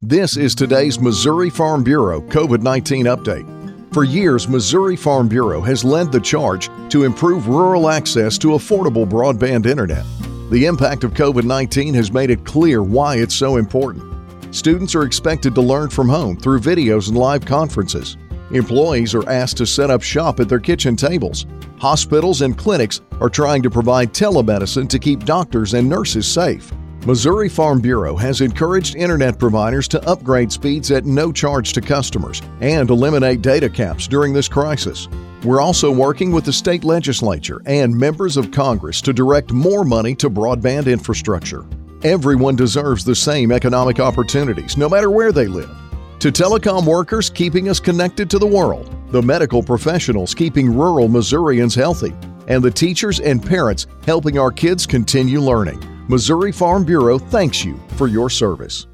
This is today's Missouri Farm Bureau COVID-19 update. For years, Missouri Farm Bureau has led the charge to improve rural access to affordable broadband internet. The impact of COVID-19 has made it clear why it's so important. Students are expected to learn from home through videos and live conferences. Employees are asked to set up shop at their kitchen tables. Hospitals and clinics are trying to provide telemedicine to keep doctors and nurses safe. Missouri Farm Bureau has encouraged internet providers to upgrade speeds at no charge to customers and eliminate data caps during this crisis. We're also working with the state legislature and members of Congress to direct more money to broadband infrastructure. Everyone deserves the same economic opportunities, no matter where they live. To telecom workers keeping us connected to the world, the medical professionals keeping rural Missourians healthy, and the teachers and parents helping our kids continue learning, Missouri Farm Bureau thanks you for your service.